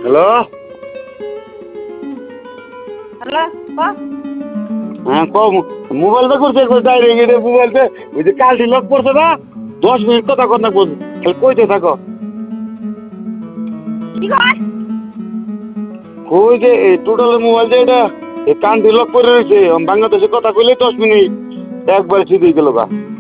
Hello. Hello ক হ্যাঁ কম। মোবাইলটা করছে ডাইরেক্ট এটা মোবাইলতে ওই যে কালটি লক পড়ছে না, 10 মিনিট কথা কথা বল, খালি কইতে থাকো। কি কয়? কই যে এই টোটালের মোবাইল যে এটা এই কান্টি লক করে রয়েছে, বাংলাদেশে কথা কইলে 10 মিনিট একবার সিধেই গেল গা।